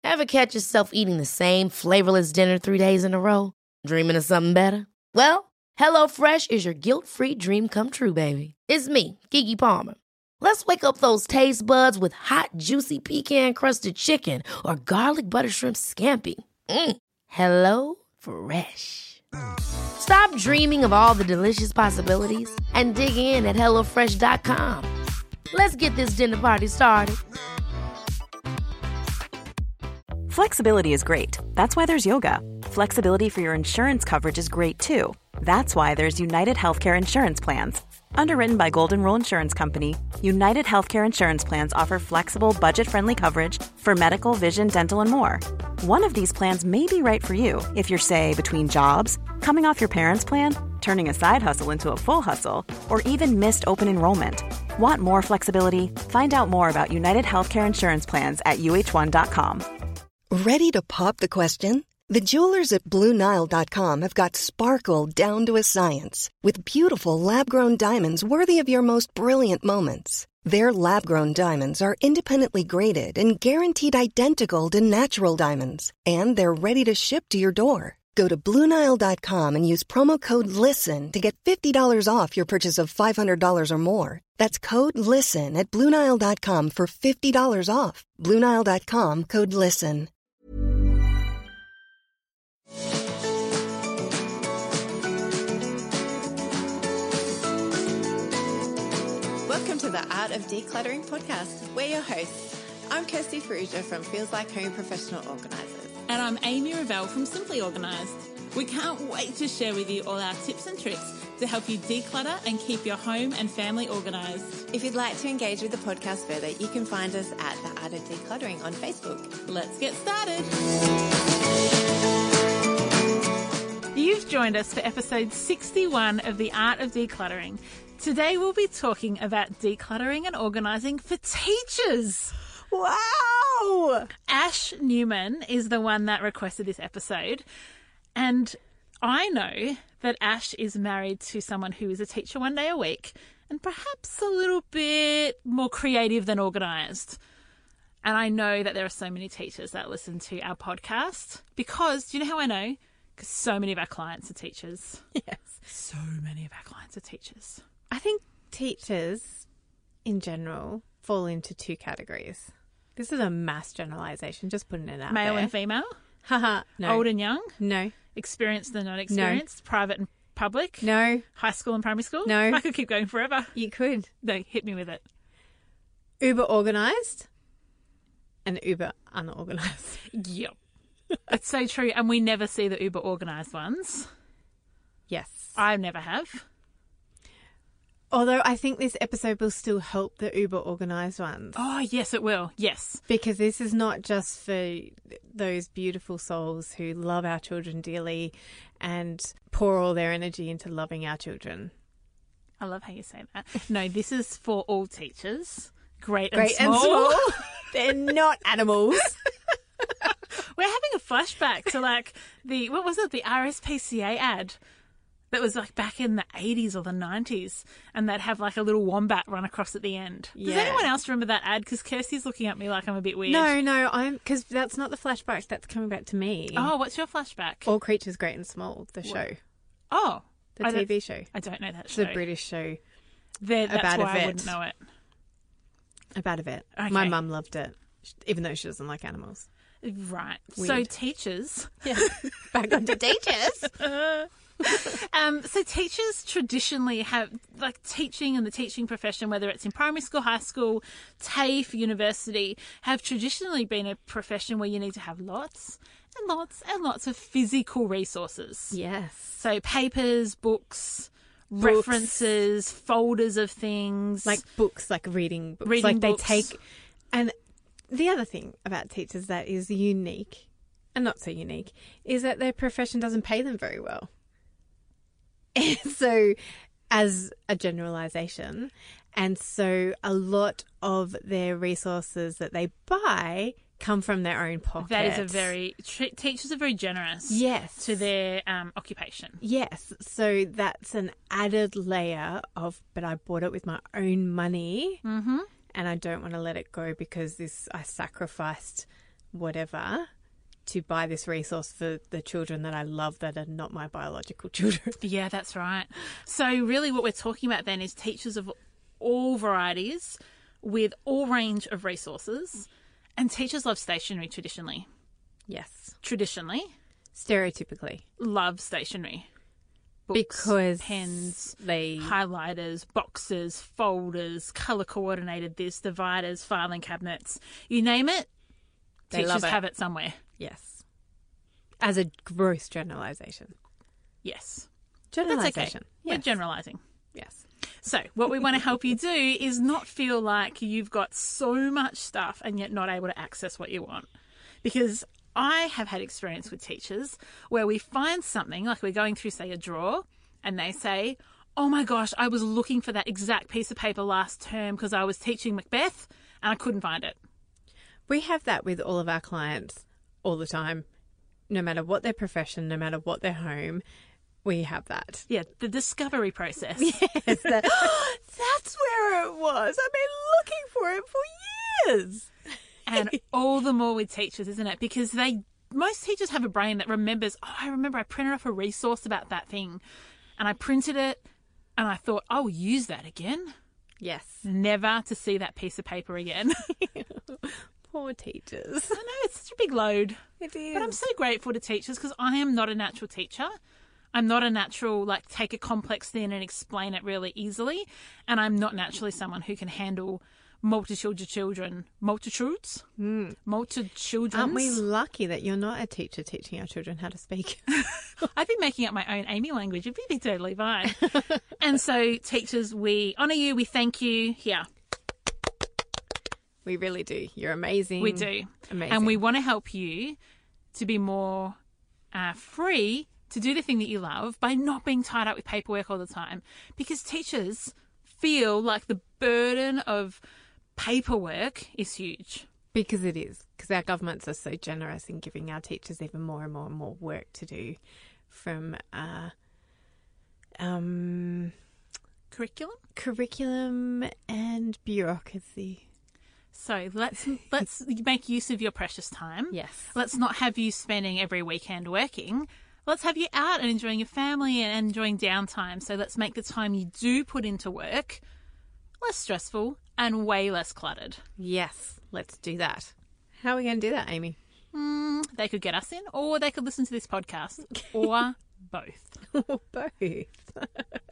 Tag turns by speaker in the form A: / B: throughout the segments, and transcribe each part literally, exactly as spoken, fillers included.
A: Ever catch yourself eating the same flavorless dinner three days in a row? Dreaming of something better? Well, HelloFresh is your guilt-free dream come true, baby. It's me, Keke Palmer. Let's wake up those taste buds with hot, juicy pecan-crusted chicken or garlic butter shrimp scampi. Mm. Hello Fresh. Stop dreaming of all the delicious possibilities and dig in at hello fresh dot com. Let's get this dinner party started.
B: Flexibility is great. That's why there's yoga. Flexibility for your insurance coverage is great too. That's why there's United Healthcare Insurance Plans. Underwritten by Golden Rule Insurance Company, United Healthcare Insurance Plans offer flexible, budget-friendly coverage for medical, vision, dental, and more. One of these plans may be right for you if you're, say, between jobs, coming off your parents' plan, turning a side hustle into a full hustle, or even missed open enrollment. Want more flexibility? Find out more about United Healthcare Insurance Plans at U H one dot com.
C: Ready to pop the question? The jewelers at Blue Nile dot com have got sparkle down to a science with beautiful lab-grown diamonds worthy of your most brilliant moments. Their lab-grown diamonds are independently graded and guaranteed identical to natural diamonds, and they're ready to ship to your door. Go to Blue Nile dot com and use promo code LISTEN to get fifty dollars off your purchase of five hundred dollars or more. That's code LISTEN at Blue Nile dot com for fifty dollars off. Blue Nile dot com, code LISTEN.
D: Welcome to the Art of Decluttering podcast. We're your hosts. I'm Kirsty Farrugia from Feels Like Home Professional Organisers.
E: And I'm Amy Revell from Simply Organised. We can't wait to share with you all our tips and tricks to help you declutter and keep your home and family organised.
D: If you'd like to engage with the podcast further, you can find us at The Art of Decluttering on Facebook.
E: Let's get started. You've joined us for episode sixty-one of The Art of Decluttering. Today we'll be talking about decluttering and organising for teachers.
D: Wow!
E: Ash Newman is the one that requested this episode. And I know that Ash is married to someone who is a teacher one day a week and perhaps a little bit more creative than organised. And I know that there are so many teachers that listen to our podcast because, do you know how I know? Because so many of our clients are teachers.
D: Yes.
E: So many of our clients are teachers.
F: I think teachers in general fall into two categories. This is a mass generalisation, just putting it out
E: Male
F: there.
E: and female?
F: Haha, no.
E: Old and young?
F: No.
E: Experienced and not experienced? No. Private and public?
F: No.
E: High school and primary school?
F: No.
E: I could keep going forever.
F: You could.
E: No, hit me with it.
F: Uber organised and uber unorganised.
E: Yep. It's so true. And we never see the uber organised ones.
F: Yes.
E: I never have.
F: Although I think this episode will still help the uber organised ones.
E: Oh, yes, it will. Yes.
F: Because this is not just for those beautiful souls who love our children dearly and pour all their energy into loving our children.
E: I love how you say that. No, this is for all teachers, great,
F: great
E: and small.
F: And small. They're not animals.
E: We're having a flashback to like the, what was it, the R S P C A ad. That was like back in the eighties or the nineties, and they'd have like a little wombat run across at the end. Does
F: Yeah.
E: anyone else remember that ad? Because Kirsty's looking at me like I'm a bit weird.
F: No, no, I'm because that's not the flashback that's coming back to me.
E: Oh, what's your flashback?
F: All Creatures Great and Small, the show.
E: Oh,
F: the
E: I
F: T V
E: don't-
F: show.
E: I don't know that
F: It's
E: show.
F: a British show
E: There, that's
F: about a
E: why I
F: vet.
E: wouldn't know it.
F: about a vet.
E: Okay.
F: My mum loved it, even though she doesn't like animals.
E: Right. So
F: Weird.
E: teachers.
F: Yeah, back onto teachers.
E: Um, so teachers traditionally have, like teaching and the teaching profession, whether it's in primary school, high school, TAFE, university, have traditionally been a profession where you need to have lots and lots and lots of physical resources.
F: Yes.
E: So papers, books,
F: Books.
E: references, folders of things.
F: Like books, like reading books.
E: Reading
F: like
E: books.
F: they take. And the other thing about teachers that is unique, and not so unique, is that their profession doesn't pay them very well. And so, as a generalisation, and so a lot of their resources that they buy come from their own pockets.
E: that is a very, t- teachers are very generous
F: yes
E: to their um, occupation.
F: Yes, so that's an added layer of, but I bought it with my own money,
E: Mm-hmm.
F: and I don't want to let it go because this I sacrificed whatever to buy this resource for the children that I love that are not my biological children.
E: Yeah, that's right. So really what we're talking about then is teachers of all varieties with all range of resources, and teachers love stationery traditionally.
F: Yes.
E: Traditionally.
F: Stereotypically.
E: Love stationery. Books,
F: because
E: pens,
F: they
E: highlighters, boxes, folders, colour coordinated this, dividers, filing cabinets, you name it,
F: They
E: teachers
F: love it.
E: have it somewhere.
F: Yes. As a gross generalisation.
E: Yes.
F: Generalisation.
E: That's okay.
F: Yes.
E: We're generalising.
F: Yes.
E: So what we want to help you do is not feel like you've got so much stuff and yet not able to access what you want. Because I have had experience with teachers where we find something, like we're going through, say, a drawer, and they say, oh my gosh, I was looking for that exact piece of paper last term because I was teaching Macbeth and I couldn't find it.
F: We have that with all of our clients all the time. No matter what their profession, no matter what their home, we have that.
E: Yeah, the discovery process.
F: Yes, that, oh, that's where it was. I've been looking for it for years.
E: And all the more with teachers, isn't it? Because they, most teachers have a brain that remembers, oh, I remember I printed off a resource about that thing and I printed it and I thought, I'll use that again.
F: Yes.
E: Never to see that piece of paper again.
F: Poor teachers.
E: I know, it's such a big load.
F: It is.
E: But I'm so grateful to teachers because I am not a natural teacher. I'm not a natural, like, take a complex thing and explain it really easily. And I'm not naturally someone who can handle multitudes of children. Multitudes? Mm. Multi-children.
F: Aren't we lucky that you're not a teacher teaching our children how to speak?
E: I've been making up my own Amy language. It'd be totally fine. And so, teachers, we honour you. We thank you. Here.
F: We really do. You're amazing.
E: We do.
F: Amazing.
E: And we want to help you to be more uh, free to do the thing that you love by not being tied up with paperwork all the time. Because teachers feel like the burden of paperwork is huge.
F: Because it is. Because our governments are so generous in giving our teachers even more and more and more work to do from uh, um,
E: curriculum,
F: curriculum and bureaucracy.
E: So let's let's make use of your precious time.
F: Yes.
E: Let's not have you spending every weekend working. Let's have you out and enjoying your family and enjoying downtime. So let's make the time you do put into work less stressful and way less cluttered.
F: Yes, let's do that. How are we going to do that, Amy?
E: Mm, they could get us in, or they could listen to this podcast, or both.
F: Or both.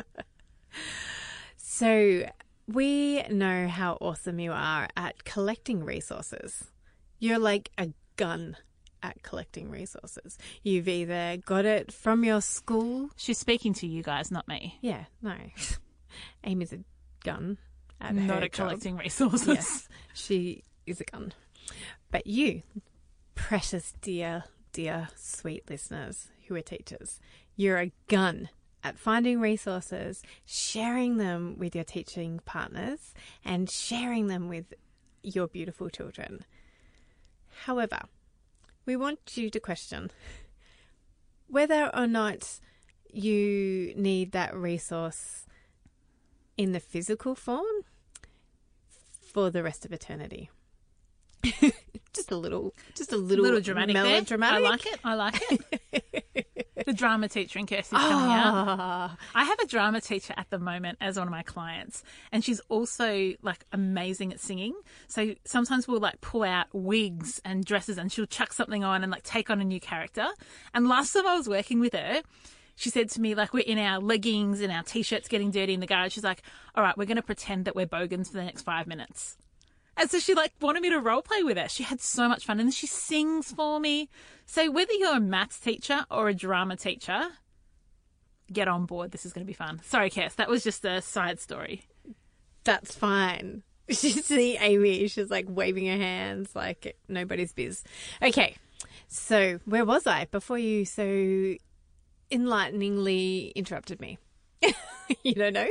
F: So we know how awesome you are at collecting resources. You're like a gun at collecting resources. You've either got it from your school.
E: She's speaking to you guys, not me.
F: Yeah, no. Amy's a gun at
E: not
F: her
E: at
F: job.
E: collecting resources.
F: Yes, she is a gun. But you, precious dear, dear, sweet listeners who are teachers, you're a gun at finding resources, sharing them with your teaching partners, and sharing them with your beautiful children. However, we want you to question whether or not you need that resource in the physical form for the rest of eternity. Just a little, just a little,
E: little dramatic,
F: melodramatic.
E: There. I like it. I like it. The drama teacher in Kirsty's coming out. I have a drama teacher at the moment as one of my clients, and she's also like amazing at singing. So sometimes we'll like pull out wigs and dresses, and she'll chuck something on and like take on a new character. And last time I was working with her, she said to me, like, we're in our leggings and our t-shirts getting dirty in the garage. She's like, all right, we're going to pretend that we're bogans for the next five minutes. And so she like wanted me to role play with her. She had so much fun, and she sings for me. So whether you're a maths teacher or a drama teacher, get on board. This is going to be fun. Sorry, Cass, that was just a side story.
F: That's fine. You see Amy, she's like waving her hands like nobody's biz. Okay, so where was I before you so enlighteningly interrupted me? You don't know?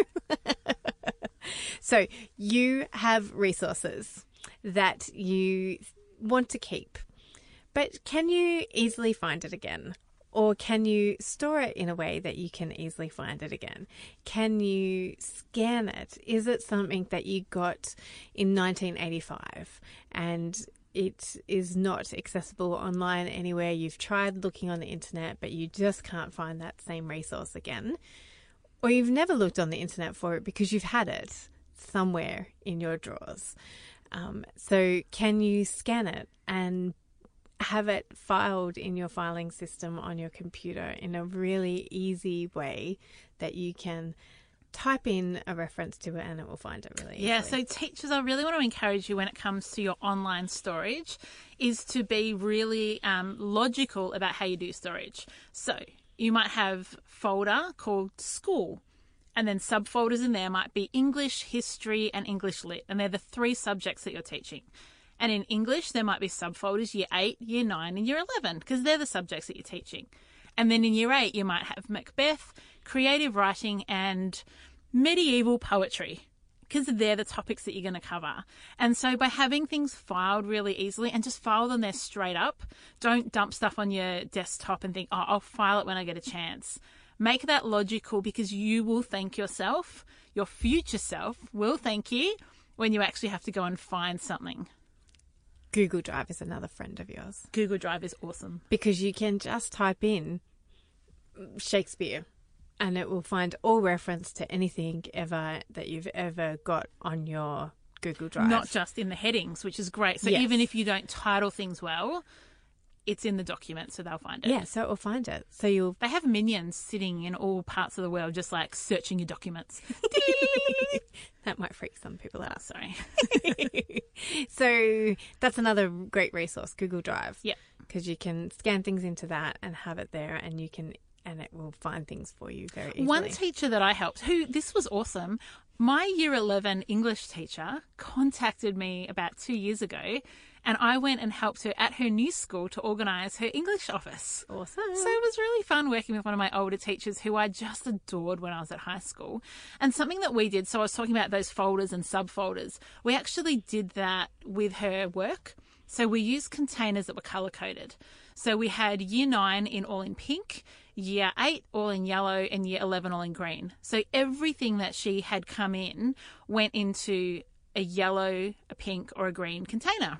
F: So you have resources that you want to keep, but can you easily find it again? Or can you store it in a way that you can easily find it again? Can you scan it? Is it something that you got in nineteen eighty-five and it is not accessible online anywhere. You've tried looking on the internet, but you just can't find that same resource again. Or you've never looked on the internet for it because you've had it somewhere in your drawers. Um, so can you scan it and have it filed in your filing system on your computer in a really easy way that you can type in a reference to it and it will find it really easily?
E: Yeah, so teachers, I really want to encourage you when it comes to your online storage is to be really um, logical about how you do storage. So you might have a folder called school, and then subfolders in there might be English, history, and English lit, and they're the three subjects that you're teaching. And in English, there might be subfolders year eight, year nine, and year eleven, because they're the subjects that you're teaching. And then in year eight, you might have Macbeth, creative writing, and medieval poetry, because they're the topics that you're going to cover. And so by having things filed really easily and just file them there straight up, don't dump stuff on your desktop and think, oh, I'll file it when I get a chance. Make that logical, because you will thank yourself, your future self will thank you when you actually have to go and find something.
F: Google Drive is another friend of yours.
E: Google Drive is awesome.
F: Because you can just type in Shakespeare and it will find all reference to anything ever that you've ever got on your Google Drive.
E: Not just in the headings, which is great. So
F: Yes.
E: even if you don't title things well, it's in the document, so they'll find it.
F: Yeah, so it will find it. So you'll...
E: They have minions sitting in all parts of the world just like searching your documents.
F: That might freak some people out.
E: Sorry.
F: So that's another great resource, Google Drive.
E: Yep.
F: Because you can scan things into that and have it there, and you can, and it will find things for you very easily.
E: One teacher that I helped, who, this was awesome, my year eleven English teacher contacted me about two years ago, and I went and helped her at her new school to organise her English office.
F: Awesome.
E: So it was really fun working with one of my older teachers who I just adored when I was at high school. And something that we did, so I was talking about those folders and subfolders, we actually did that with her work. So we used containers that were colour-coded. So we had year nine in all in pink, year eight all in yellow, and year eleven all in green. So everything that she had come in went into a yellow, a pink, or a green container.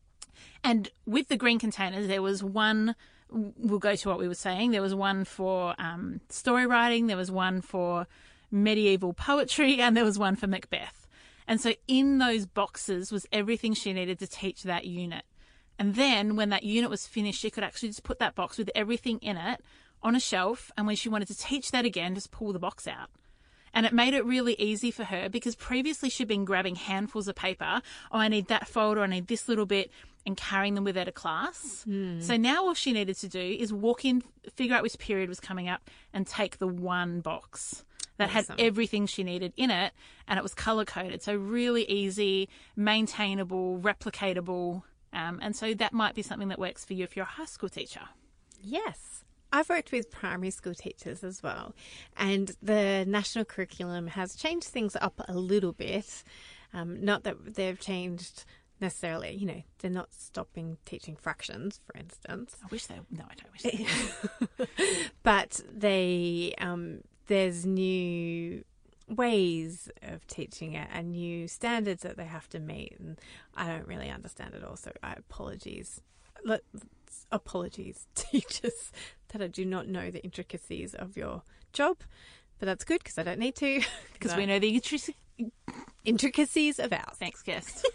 E: And with the green containers, there was one, we'll go to what we were saying, there was one for um, story writing, there was one for medieval poetry, and there was one for Macbeth. And so in those boxes was everything she needed to teach that unit. And then when that unit was finished, she could actually just put that box with everything in it on a shelf. And when she wanted to teach that again, just pull the box out. And it made it really easy for her, because previously she'd been grabbing handfuls of paper. Oh, I need that folder, I need this little bit, and carrying them with her to class. Mm. So now all she needed to do is walk in, figure out which period was coming up, and take the one box that awesome. Had everything she needed in it, and it was colour-coded. So really easy, maintainable, replicatable. Um, and so that might be something that works for you if you're a high school teacher.
F: Yes. I've worked with primary school teachers as well, and the national curriculum has changed things up a little bit. Um, not that they've changed necessarily, you know, they're not stopping teaching fractions, for instance.
E: I wish they, no, I don't wish they
F: But they, um, there's new ways of teaching it and new standards that they have to meet, and I don't really understand it all, so I apologies. Let, apologies, teachers, that I do not know the intricacies of your job, but that's good because I don't need to.
E: Because we know the intric-
F: intricacies of ours.
E: Thanks, Kirst.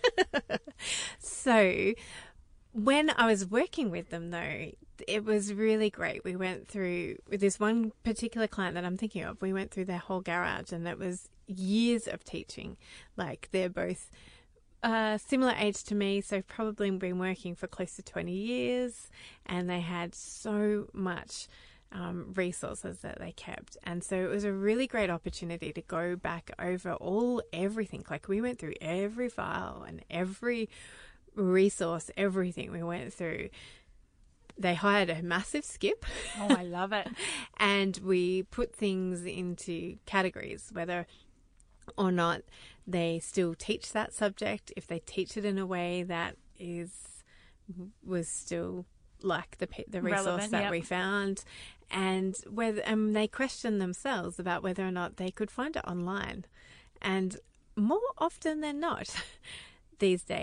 F: So when I was working with them, though, it was really great. We went through, with this one particular client that I'm thinking of, we went through their whole garage, and it was years of teaching. Like, they're both Uh, similar age to me, so probably been working for close to twenty years, and they had so much um, resources that they kept, and so it was a really great opportunity to go back over all everything. Like, we went through every file and every resource, everything we went through. They hired a massive skip.
E: Oh, I love it.
F: And we put things into categories, whether or not they still teach that subject, if they teach it in a way that is was still like the the resource
E: relevant,
F: that
E: yep.
F: we found, and whether um, they question themselves about whether or not they could find it online. And more often than not, these days,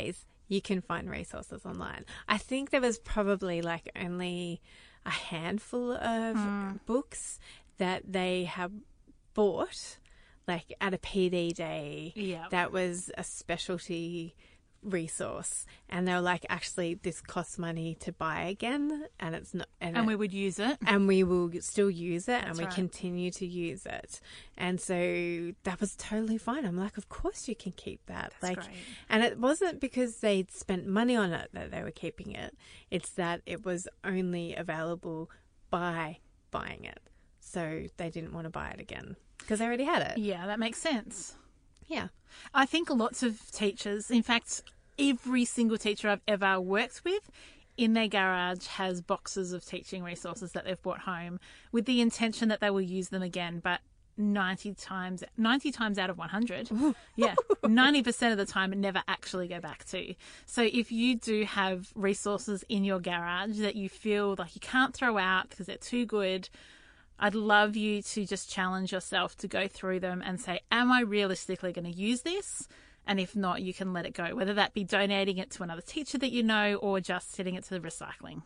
F: you can find resources online. I think there was probably like only a handful of mm. books that they have bought, like at a P D day.
E: Yeah.
F: That was a specialty resource, and they were like, actually this costs money to buy again, and it's not and,
E: and
F: it,
E: we would use it
F: and we will still use it. That's and we
E: right.
F: continue to use it. And so that was totally fine. I'm like, of course you can keep that.
E: That's
F: like
E: great.
F: And it wasn't because they'd spent money on it that they were keeping it. It's that it was only available by buying it, so they didn't want to buy it again because they already had it.
E: Yeah, that makes sense.
F: Yeah.
E: I think lots of teachers, in fact, every single teacher I've ever worked with in their garage has boxes of teaching resources that they've brought home with the intention that they will use them again, but ninety times ninety times out of one hundred, yeah, ninety percent of the time never actually go back to. So if you do have resources in your garage that you feel like you can't throw out because they're too good, I'd love you to just challenge yourself to go through them and say, am I realistically going to use this? And if not, you can let it go, whether that be donating it to another teacher that you know or just sending it to the recycling.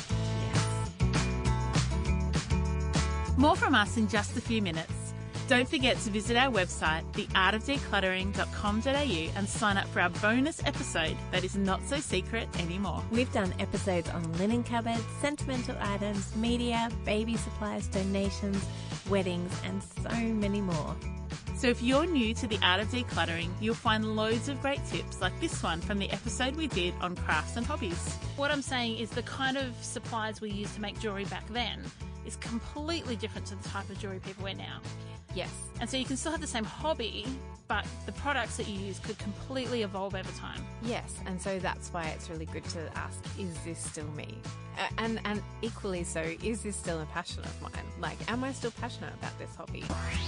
E: More from us in just a few minutes. Don't forget to visit our website, the art of decluttering dot com dot a u, and sign up for our bonus episode that is not so secret anymore.
G: We've done episodes on linen cupboards, sentimental items, media, baby supplies, donations, weddings, and so many more.
E: So if you're new to the art of decluttering, you'll find loads of great tips like this one from the episode we did on crafts and hobbies. What I'm saying is the kind of supplies we used to make jewellery back then is completely different to the type of jewellery people wear now.
F: Yes.
E: And so you can still have the same hobby, but the products that you use could completely evolve over time.
F: Yes, and so that's why it's really good to ask, is this still me? Uh, and and equally so, is this still a passion of mine? Like, am I still passionate about this hobby?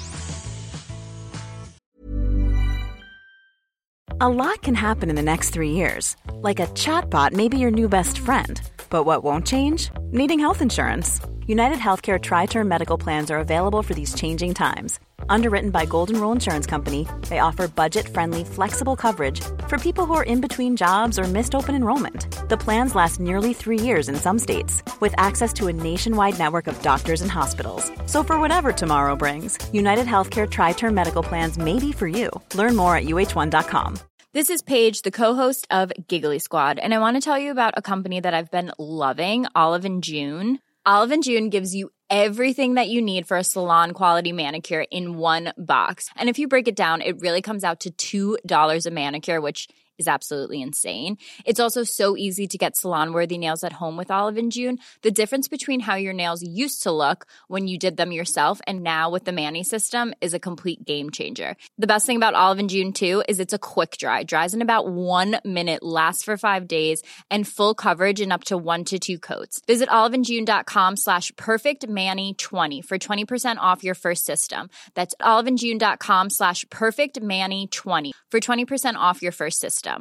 B: A lot can happen in the next three years. Like a chatbot may be your new best friend. But what won't change? Needing health insurance. United Healthcare Tri-Term Medical Plans are available for these changing times. Underwritten by Golden Rule Insurance Company, they offer budget-friendly, flexible coverage for people who are in between jobs or missed open enrollment. The plans last nearly three years in some states, with access to a nationwide network of doctors and hospitals. So for whatever tomorrow brings, United Healthcare Tri-Term Medical Plans may be for you. Learn more at U H one dot com.
H: This is Paige, the co-host of Giggly Squad, and I want to tell you about a company that I've been loving, Olive and June. Olive and June gives you everything that you need for a salon-quality manicure in one box. And if you break it down, it really comes out to two dollars a manicure, which is absolutely insane. It's also so easy to get salon-worthy nails at home with Olive and June. The difference between how your nails used to look when you did them yourself and now with the Mani system is a complete game changer. The best thing about Olive and June, too, is it's a quick dry. Dries in about one minute, lasts for five days, and full coverage in up to one to two coats. Visit oliveandjune.com slash perfectmani20 for twenty percent off your first system. That's oliveandjune.com slash perfectmani20 for twenty percent off your first system.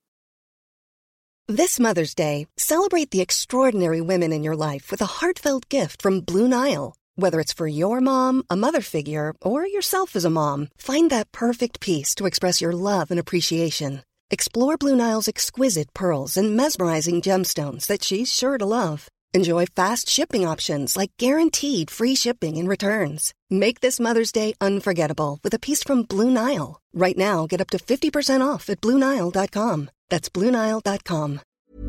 C: This Mother's Day, celebrate the extraordinary women in your life with a heartfelt gift from Blue Nile. Whether it's for your mom, a mother figure, or yourself as a mom, find that perfect piece to express your love and appreciation. Explore Blue Nile's exquisite pearls and mesmerizing gemstones that she's sure to love. Enjoy fast shipping options like guaranteed free shipping and returns. Make this Mother's Day unforgettable with a piece from Blue Nile. Right now, get up to fifty percent off at blue nile dot com. That's blue nile dot com.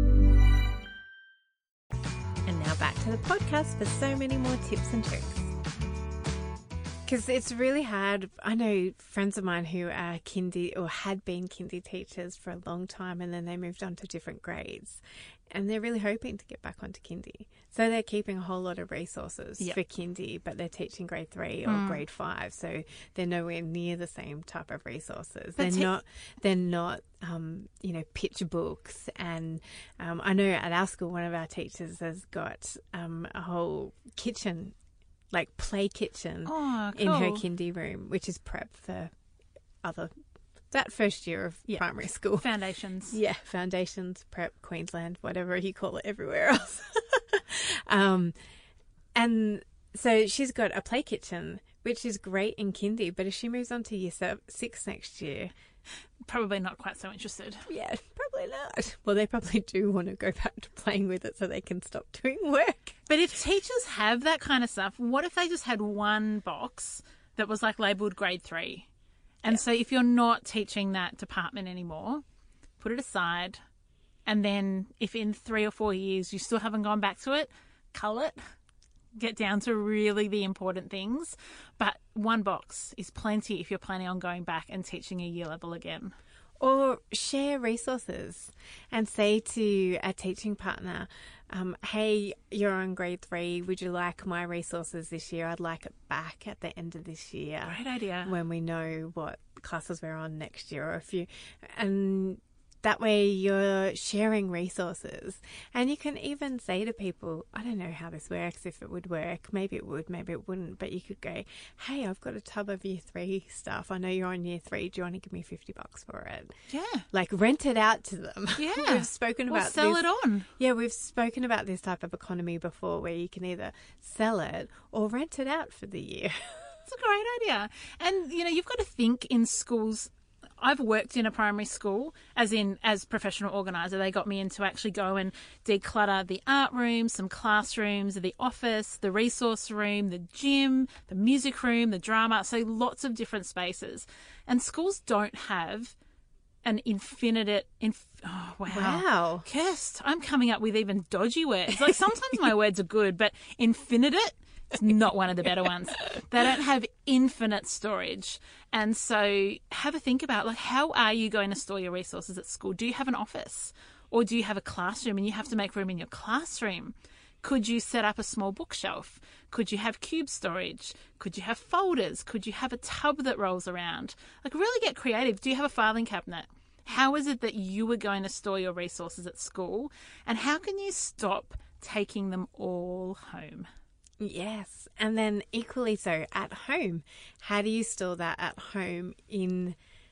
F: And now back to the podcast for so many more tips and tricks. Because it's really hard. I know friends of mine who are kindy or had been kindy teachers for a long time, and then they moved on to different grades. And they're really hoping to get back onto kindy. So they're keeping a whole lot of resources
E: yep.
F: for kindy, but they're teaching grade three or
E: mm.
F: grade five. So they're nowhere near the same type of resources.
E: But
F: they're
E: te-
F: not, they're not, um, you know, picture books. And um, I know at our school, one of our teachers has got um, a whole kitchen, like play kitchen
E: oh, cool.
F: in her kindy room, which is prep for other that first year of
E: yeah.
F: primary school.
E: Foundations.
F: Yeah, foundations, prep, Queensland, whatever you call it everywhere else. um, and so she's got a play kitchen, which is great in kindy, but if she moves on to year seven, six next year...
E: Probably not quite so interested.
F: Yeah, probably not? Well, they probably do want to go back to playing with it so they can stop doing work.
E: But if teachers have that kind of stuff, what if they just had one box that was like labelled grade three? And yeah. so if you're not teaching that department anymore, put it aside. And then if in three or four years you still haven't gone back to it, cull it. Get down to really the important things. But one box is plenty if you're planning on going back and teaching a year level again.
F: Or share resources and say to a teaching partner, um, hey, you're on grade three. Would you like my resources this year? I'd like it back at the end of this year.
E: Great idea.
F: When we know what classes we're on next year. Or if you, and that way you're sharing resources. And you can even say to people, I don't know how this works, if it would work. Maybe it would, maybe it wouldn't. But you could go, hey, I've got a tub of year three stuff. I know you're on year three. Do you want to give me fifty bucks for it?
E: Yeah.
F: Like rent it out to them.
E: Yeah.
F: We've spoken
E: or
F: about
E: sell
F: this.
E: it on.
F: Yeah, we've spoken about this type of economy before where you can either sell it or rent it out for the year.
E: It's a great idea. And, you know, you've got to think in schools. I've worked in a primary school, as in as professional organiser. They got me in to actually go and declutter the art room, some classrooms, the office, the resource room, the gym, the music room, the drama. So lots of different spaces. And schools don't have an infinite... Inf- oh, wow.
F: Wow.
E: Kirst, I'm coming up with even dodgy words. Like sometimes my words are good, but infinite... It's not one of the better ones. They don't have infinite storage. And so have a think about, like, how are you going to store your resources at school? Do you have an office? Or do you have a classroom and you have to make room in your classroom? Could you set up a small bookshelf? Could you have cube storage? Could you have folders? Could you have a tub that rolls around? Like, really get creative. Do you have a filing cabinet? How is it that you are going to store your resources at school? And how can you stop taking them all home?
F: Yes. And then equally so at home. How do you store that at home in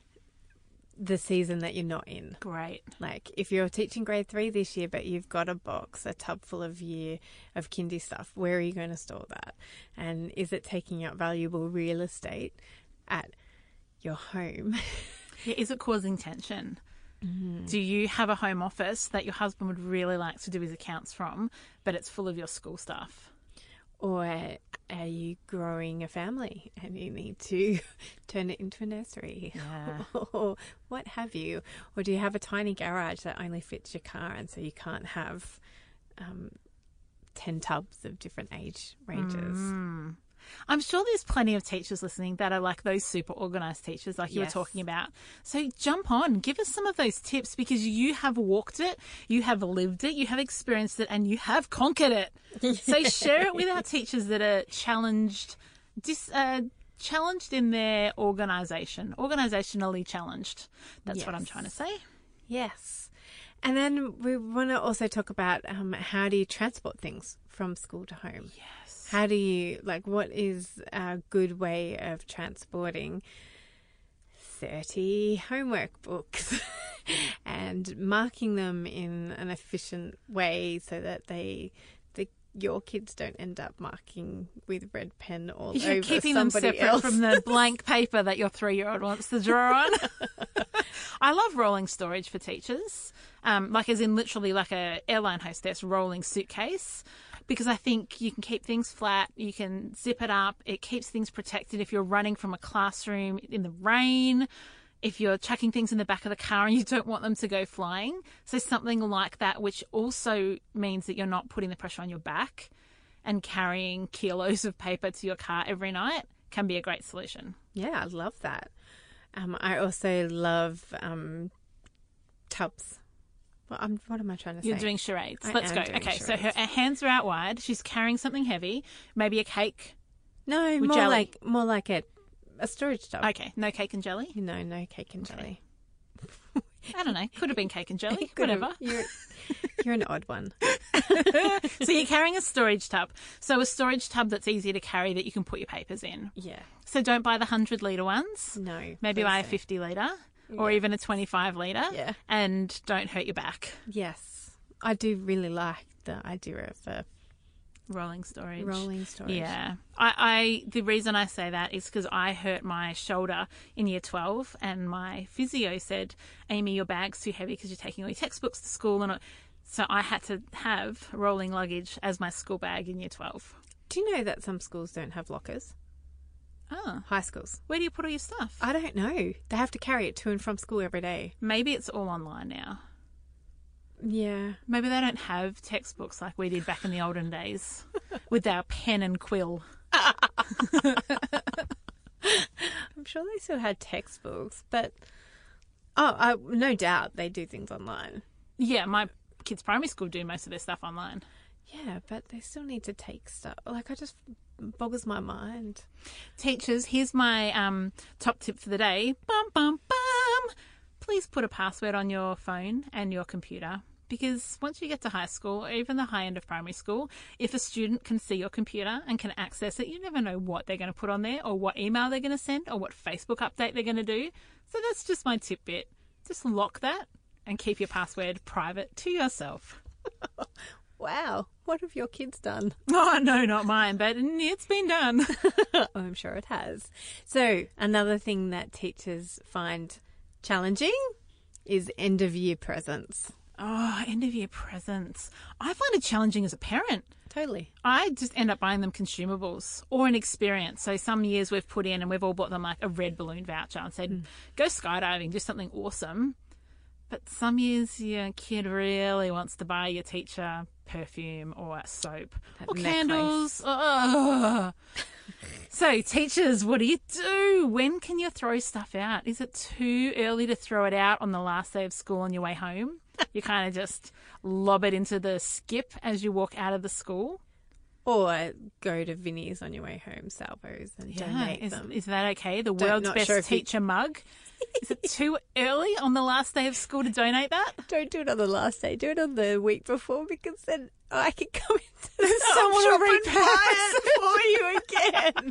F: the season that you're not in?
E: Great.
F: Like if you're teaching grade three this year, but you've got a box, a tub full of year of kindy stuff, where are you going to store that? And is it taking up valuable real estate at your home?
E: Yeah, is it causing tension?
F: Mm.
E: Do you have a home office that your husband would really like to do his accounts from, but it's full of your school stuff?
F: Or are you growing a family and you need to turn it into a nursery?
E: Yeah.
F: Or what have you? Or do you have a tiny garage that only fits your car and so you can't have um, ten tubs of different age ranges?
E: Mm. I'm sure there's plenty of teachers listening that are like those super organised teachers like you
F: Yes.
E: were talking about. So jump on, give us some of those tips because you have walked it, you have lived it, you have experienced it and you have conquered it. So share it with our teachers that are challenged, dis, uh, challenged in their organisation, organisationally challenged. That's
F: Yes.
E: what I'm trying to say.
F: Yes. And then we want to also talk about um, how do you transport things from school to home?
E: Yes.
F: How do you, like, what is a good way of transporting thirty homework books and marking them in an efficient way so that they, the, your kids don't end up marking with red pen all
E: You're
F: over
E: keeping them
F: somebody
E: separate
F: else.
E: from the blank paper that your three-year-old wants to draw on. I love rolling storage for teachers, um, like as in literally like a airline hostess rolling suitcase, because I think you can keep things flat, you can zip it up, it keeps things protected if you're running from a classroom in the rain, if you're chucking things in the back of the car and you don't want them to go flying. So something like that, which also means that you're not putting the pressure on your back and carrying kilos of paper to your car every night, can be a great solution.
F: Yeah, I love that. Um, I also love um, tubs. Well, I'm, what am I trying to
E: You're
F: say?
E: doing charades.
F: I
E: Let's
F: am
E: go.
F: doing
E: Okay, so her,
F: charades.
E: her hands are out wide. She's carrying something heavy, maybe a cake.
F: No,
E: with
F: more
E: jelly.
F: like more like a, a storage tub.
E: Okay, no cake and jelly.
F: You know, no cake and
E: Okay.
F: jelly.
E: I don't know. Could have been cake and jelly.
F: Could have-
E: Whatever.
F: You're, you're an odd one.
E: So you're carrying a storage tub. So a storage tub that's easy to carry that you can put your papers in.
F: Yeah.
E: So don't buy the one hundred litre ones.
F: No.
E: Maybe
F: please
E: buy a
F: don't.
E: fifty litre or
F: Yeah.
E: even a twenty-five litre.
F: Yeah.
E: And don't hurt your back.
F: Yes. I do really like the idea of a
E: Rolling storage.
F: Rolling storage.
E: Yeah. I, I the reason I say that is because I hurt my shoulder in year twelve, and my physio said, Amy, your bag's too heavy because you're taking all your textbooks to school. And so I had to have rolling luggage as my school bag in year twelve.
F: Do you know that some schools don't have lockers?
E: Oh.
F: High schools.
E: Where do you put all your stuff?
F: I don't know. They have to carry it to and from school every day.
E: Maybe it's all online now.
F: Yeah.
E: Maybe they don't have textbooks like we did back in the olden days with our pen and quill.
F: I'm sure they still had textbooks, but oh, I, no doubt they do things online.
E: Yeah, my kids' primary school do most of their stuff online.
F: Yeah, but they still need to take stuff. Like, I just boggles my mind.
E: Teachers, here's my um, top tip for the day. Bum, bum, bum. Please put a password on your phone and your computer, because once you get to high school, or even the high end of primary school, if a student can see your computer and can access it, you never know what they're going to put on there or what email they're going to send or what Facebook update they're going to do. So that's just my tidbit. Just lock that and keep your password private to yourself.
F: Wow. What have your kids done?
E: Oh, no, not mine, but it's been done.
F: I'm sure it has. So another thing that teachers find challenging is end-of-year presents.
E: Oh, end-of-year presents. I find it challenging as a parent.
F: Totally.
E: I just end up buying them consumables or an experience. So some years we've put in and we've all bought them like a red balloon voucher and said, mm. go skydiving, do something awesome. But some years your kid really wants to buy your teacher perfume or soap that or necklace. Candles. Oh. So teachers, what do you do? When can you throw stuff out? Is it too early to throw it out on the last day of school on your way home? You kind of just lob it into the skip as you walk out of the school?
F: Or go to Vinnie's on your way home, Salvos, and
E: yeah,
F: donate
E: is,
F: them.
E: Is that okay? The
F: Don't,
E: world's best
F: sure
E: teacher
F: you...
E: mug? Is it too early on the last day of school to donate that?
F: Don't do it on the last day. Do it on the week before, because then I can come into the
E: someone
F: shop
E: will
F: and buy it for you again.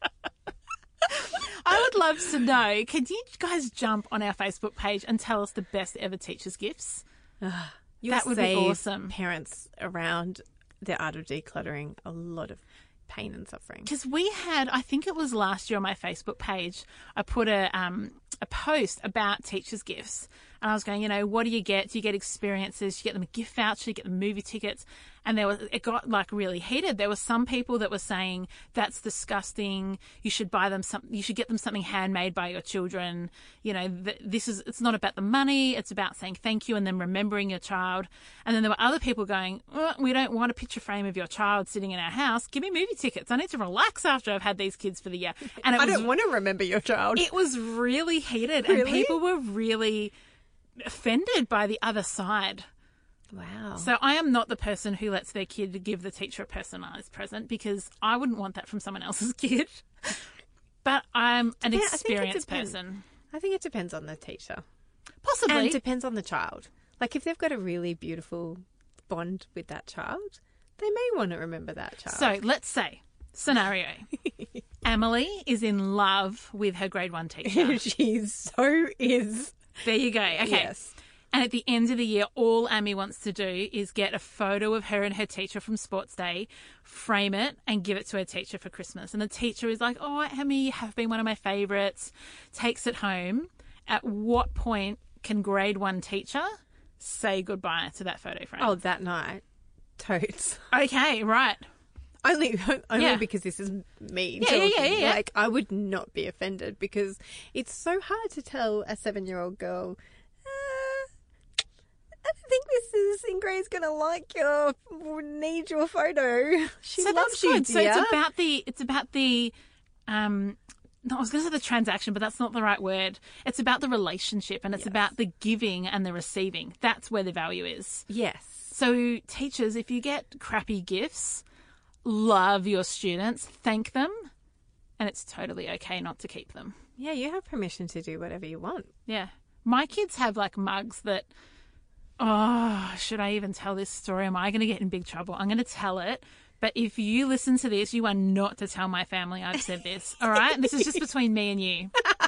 E: I would love to know, can you guys jump on our Facebook page and tell us the best ever teachers' gifts? That would be awesome.
F: Parents around the art of decluttering a lot of pain and suffering.
E: Because we had, I think it was last year on my Facebook page, I put a um, a post about teachers' gifts. And I was going, you know, what do you get? Do you get experiences? You get them a gift voucher, you get them movie tickets. And there was, it got like really heated. There were some people that were saying, that's disgusting. You should buy them some, you should get them something handmade by your children. You know, th- this is, it's not about the money. It's about saying thank you and then remembering your child. And then there were other people going, oh, we don't want a picture frame of your child sitting in our house. Give me movie tickets. I need to relax after I've had these kids for the year. And it
F: I
E: was,
F: don't want to remember your child.
E: It was really heated.
F: Really?
E: And people were really offended by the other side.
F: Wow.
E: So I am not the person who lets their kid give the teacher a personalised present, because I wouldn't want that from someone else's kid. But I'm an
F: Yeah,
E: experienced
F: I
E: person.
F: I think it depends on the teacher.
E: Possibly.
F: And it depends on the child. Like, if they've got a really beautiful bond with that child, they may want to remember that child.
E: So let's say, scenario, Emily is in love with her grade one teacher.
F: She so is.
E: There you go. Okay.
F: Yes.
E: And at the end of the year, all Amy wants to do is get a photo of her and her teacher from sports day, frame it, and give it to her teacher for Christmas. And the teacher is like, oh, Amy, you have been one of my favourites, takes it home. At what point can grade one teacher say goodbye to that photo frame?
F: Oh, that night. Totes.
E: Okay, right.
F: Only only
E: Yeah.
F: because this is me
E: Yeah,
F: talking.
E: yeah, yeah, yeah.
F: Like, I would not be offended, because it's so hard to tell a seven-year-old girl, uh, I don't think Missus Ingray's going to like your, need your photo. She
E: so
F: loves
E: that's
F: you,
E: good.
F: dear.
E: So it's about the, it's about the, um, no, I was going to say the transaction, but that's not the right word. It's about the relationship, and it's
F: Yes.
E: about the giving and the receiving. That's where the value is.
F: Yes.
E: So teachers, if you get crappy gifts, love your students, thank them, and it's totally okay not to keep them.
F: Yeah, you have permission to do whatever you want.
E: Yeah. My kids have like mugs that, oh, should I even tell this story? Am I going to get in big trouble? I'm going to tell it. But if you listen to this, you are not to tell my family I've said this. All right? This is just between me and you.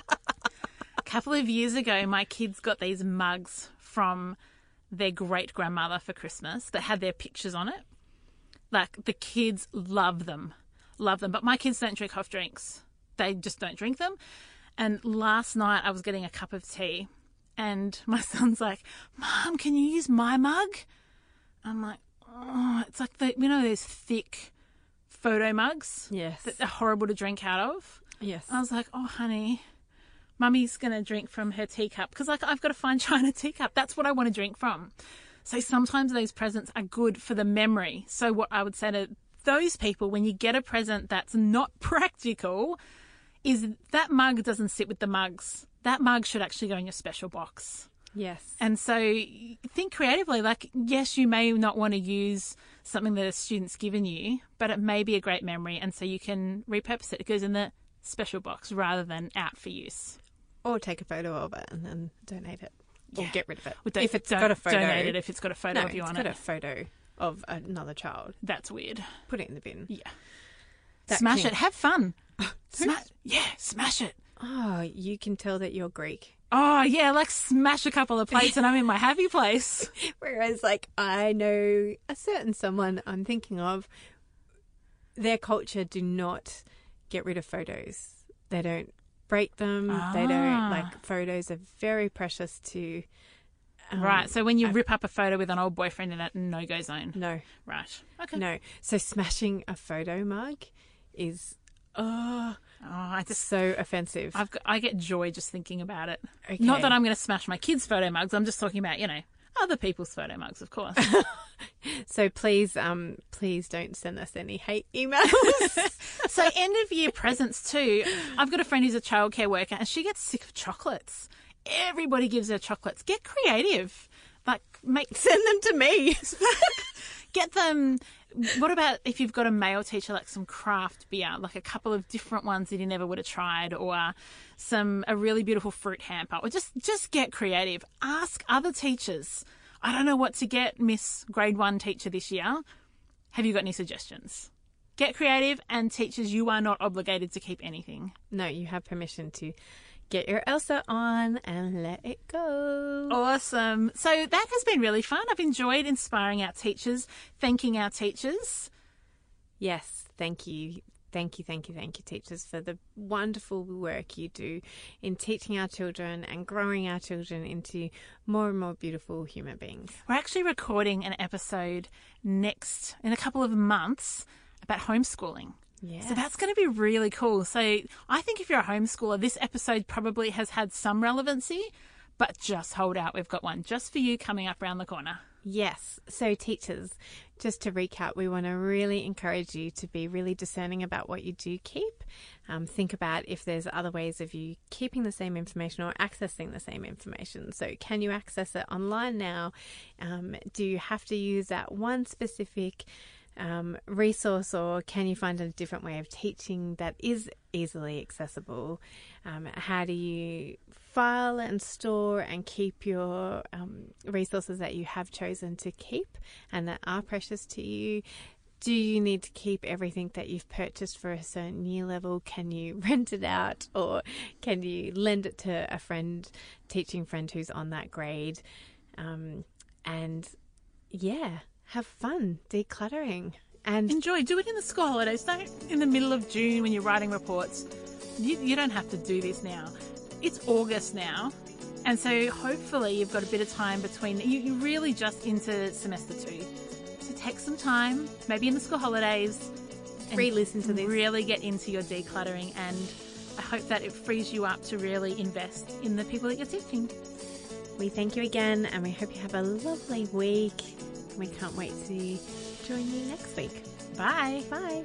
E: A couple of years ago, my kids got these mugs from their great grandmother for Christmas that had their pictures on it. Like, the kids love them, love them. But my kids don't drink hot drinks. They just don't drink them. And last night I was getting a cup of tea and my son's like, Mom, can you use my mug? I'm like, oh, it's like, the, you know, those thick photo mugs
F: Yes.
E: that are horrible to drink out of?
F: Yes.
E: I was like, oh, honey, Mummy's going to drink from her teacup because, like, I've got a fine china teacup. That's what I want to drink from. So sometimes those presents are good for the memory. So what I would say to those people, when you get a present that's not practical, is that mug doesn't sit with the mugs. That mug should actually go in your special box.
F: Yes.
E: And so think creatively. Like, yes, you may not want to use something that a student's given you, but it may be a great memory. And so you can repurpose it. It goes in the special box rather than out for use.
F: Or take a photo of it and then donate it. Or
E: Yeah.
F: get rid of it.
E: Well, don't-
F: if it's
E: don't
F: got a photo.
E: donate it if it's got a photo
F: no,
E: of you
F: it's
E: on
F: got
E: it.
F: a photo of another child.
E: That's weird.
F: Put it in the bin.
E: Yeah.
F: That
E: Smash
F: can-
E: it. Have fun. Smash. Yeah, smash it.
F: Oh, you can tell that you're Greek.
E: Oh, yeah, like smash a couple of plates and I'm in my happy place.
F: Whereas, like, I know a certain someone I'm thinking of, their culture do not get rid of photos. They don't break them. They don't,
E: Ah.
F: like, photos are very precious to... um,
E: Right, so when you
F: I've-
E: rip up a photo with an old boyfriend in it, no-go zone.
F: No,
E: Right. Okay.
F: no. So smashing a photo mug is, oh,
E: Oh, I just...
F: so offensive.
E: I've got, I get joy just thinking about it.
F: Okay.
E: Not that I'm going to smash my kids' photo mugs. I'm just talking about, you know, other people's photo mugs, of course.
F: So please, um, please don't send us any hate emails.
E: So end of year presents too. I've got a friend who's a childcare worker and she gets sick of chocolates. Everybody gives her chocolates. Get creative. Like, make
F: Send them to me.
E: get them. What about if you've got a male teacher, like some craft beer, like a couple of different ones that he never would have tried, or some a really beautiful fruit hamper, or just just get creative. Ask other teachers. I don't know what to get Miss Grade One teacher this year. Have you got any suggestions? Get creative, and teachers, you are not obligated to keep anything.
F: No, you have permission to get your Elsa on and let it go.
E: Awesome. So that has been really fun. I've enjoyed inspiring our teachers, thanking our teachers.
F: Yes, thank you. Thank you, thank you, thank you, teachers, for the wonderful work you do in teaching our children and growing our children into more and more beautiful human beings.
E: We're actually recording an episode next, in a couple of months, about homeschooling.
F: Yeah.
E: So that's going to be really cool. So I think if you're a homeschooler, this episode probably has had some relevancy, but just hold out. We've got one just for you coming up around the corner.
F: Yes. So teachers, just to recap, we want to really encourage you to be really discerning about what you do keep. Um, think about if there's other ways of you keeping the same information or accessing the same information. So can you access it online now? Um, do you have to use that one specific um, resource, or can you find a different way of teaching that is easily accessible? Um, how do you file and store and keep your um, resources that you have chosen to keep and that are precious to you? Do you need to keep everything that you've purchased for a certain year level? Can you rent it out, or can you lend it to a friend, teaching friend who's on that grade? Um, and yeah, have fun decluttering. And
E: Enjoy. Do it in the school holidays. Don't in the middle of June when you're writing reports. You, you don't have to do this now. It's August now. And so hopefully you've got a bit of time between, you, you're really just into semester two. So take some time, maybe in the school holidays, and
F: Re-listen to this.
E: really get into your decluttering. And I hope that it frees you up to really invest in the people that you're teaching.
F: we thank you again, and we hope you have a lovely week. We can't wait to join you next week.
E: Bye.
F: Bye.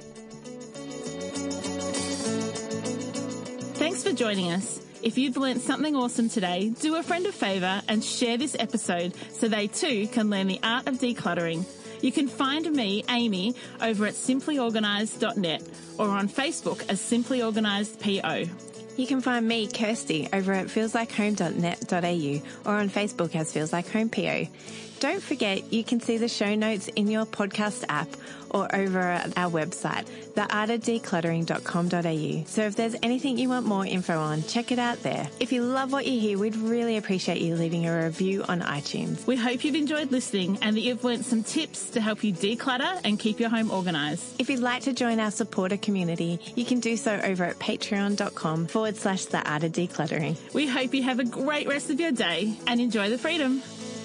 E: Thanks for joining us. If you've learnt something awesome today, do a friend a favour and share this episode so they too can learn the art of decluttering. You can find me, Amy, over at simply organised dot net or on Facebook as Simply Organised P O.
I: You can find me, Kirsty, over at feels like home dot net dot a u or on Facebook as Feels Like Home P O.
D: Don't forget, you can see the show notes in your podcast app or over at our website, the art of decluttering dot com dot a u. So if there's anything you want more info on, check it out there. If you love what you hear, we'd really appreciate you leaving a review on iTunes.
E: We hope you've enjoyed listening and that you've learnt some tips to help you declutter and keep your home organised.
D: If you'd like to join our supporter community, you can do so over at patreon.com forward slash the art of decluttering.
E: We hope you have a great rest of your day and enjoy the freedom.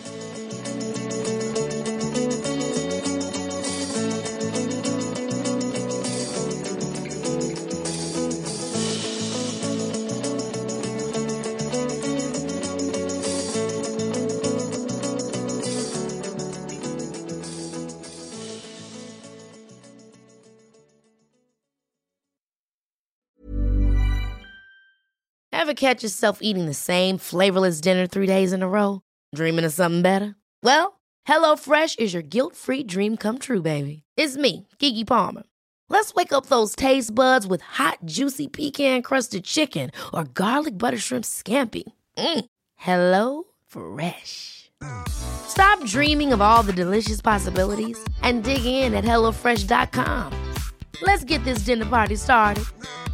A: Ever catch yourself eating the same flavorless dinner three days in a row? Dreaming of something better? Well, HelloFresh is your guilt-free dream come true, baby. It's me, Keke Palmer. Let's wake up those taste buds with hot, juicy pecan-crusted chicken or garlic butter shrimp scampi. Mm. Hello Fresh. Stop dreaming of all the delicious possibilities and dig in at hello fresh dot com. Let's get this dinner party started.